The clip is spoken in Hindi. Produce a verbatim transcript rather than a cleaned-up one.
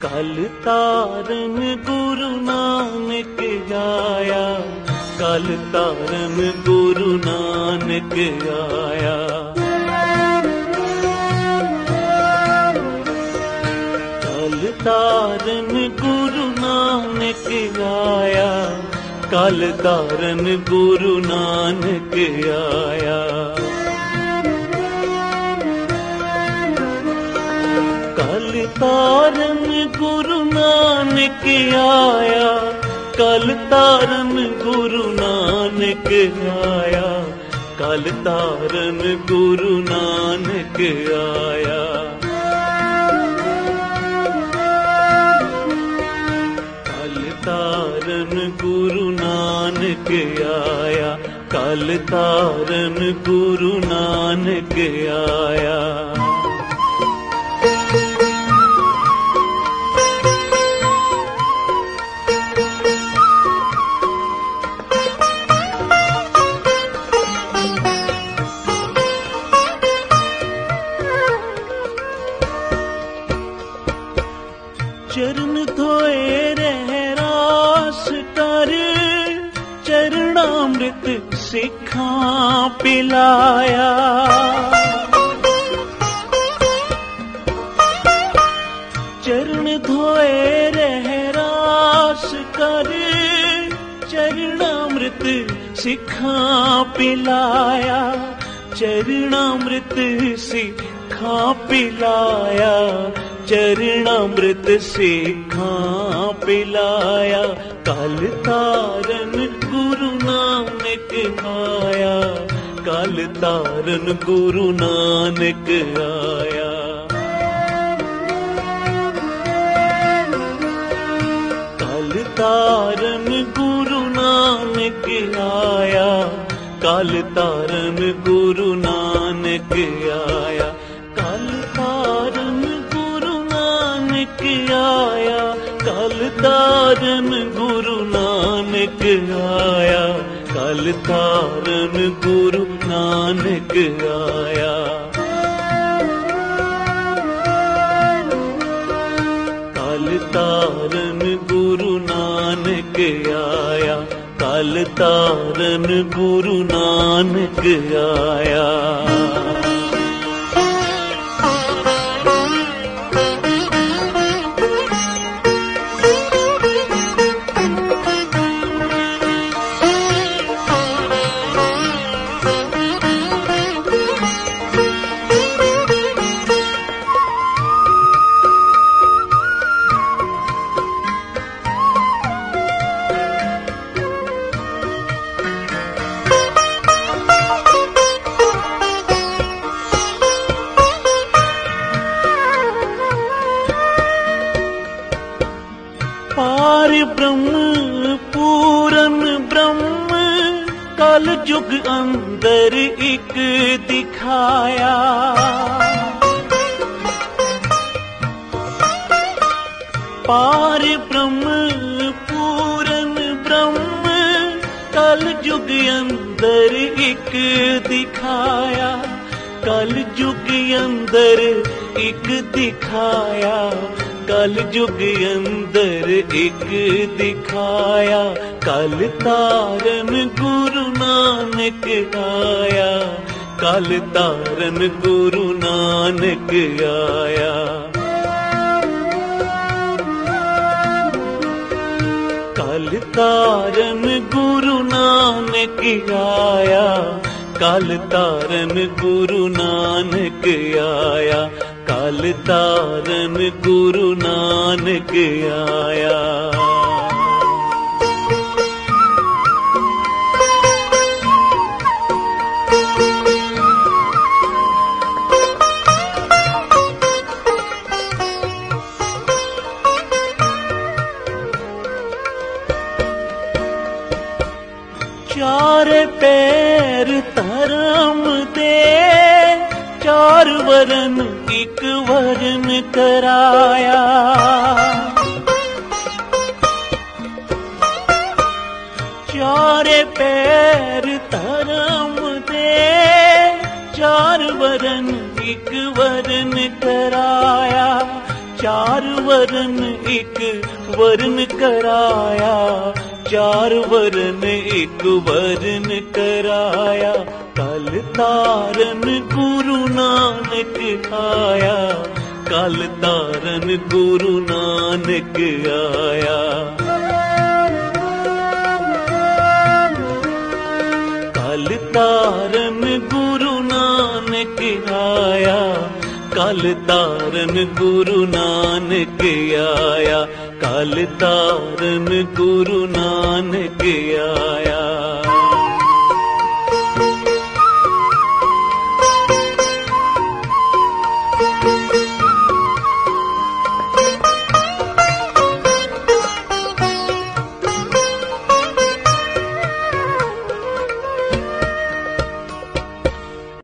कल तारन गुरु नानक आया, कल तारन गुरु नानक आया। कल तारन गुरु नानक आया, कल तारन गुरु नानक आया। कल तारन गुरु नानक आया, कल तारन गुरु नानक आया, कल तारन गुरु नानक आया। कल तारन गुरु नानक आया, कल तारन गुरु नानक आया। चरण धोए रहरास कर, चरणामृत सिखां पिलाया। चरण धोए रहरास कर, चरणामृत सिखां पिलाया। चरणामृत सिखां पिलाया, चरणामृत सिखां पिलाया। कल तारन गुरु नानक आया, कल तारन गुरु नानक आया। कल तारन गुरु नानक आया, कल तारन गुरु नानक आया। कल तारन गुरु नानक आया, कल तारन गुरु नानक आया, कल तारन गुरु नानक आया। कल तारन गुरु नानक आया, कल तारन गुरु नानक आया। पार ब्रह्म पूरन ब्रह्म, कल युग अंदर एक दिखाया। पार ब्रह्म पूरन ब्रह्म, कल युग अंदर एक दिखाया। कल युग अंदर एक दिखाया, कल युग अंदर एक दिखाया। कल तारन गुरु नानक आया, कल तारन गुरु नानक आया। कल तारन गुरु नानक आया, कल तारन गुरु नानक आया, कल तारन गुरु नानक आया। चार पैर धर्म दे, चार वरन एक वरन कराया। चार पैर धर्म दे, चार वरन एक वरन कराया। चार चार वरन एक वरन कराया, चार वरन एक वरन कराया। कल तारन गुरु नानक आया, कल तारन गुरु नानक आया। कल तारन गुरु नानक आया, कल तारन गुरु नानक आया, कल तारन गुरु नानक आया।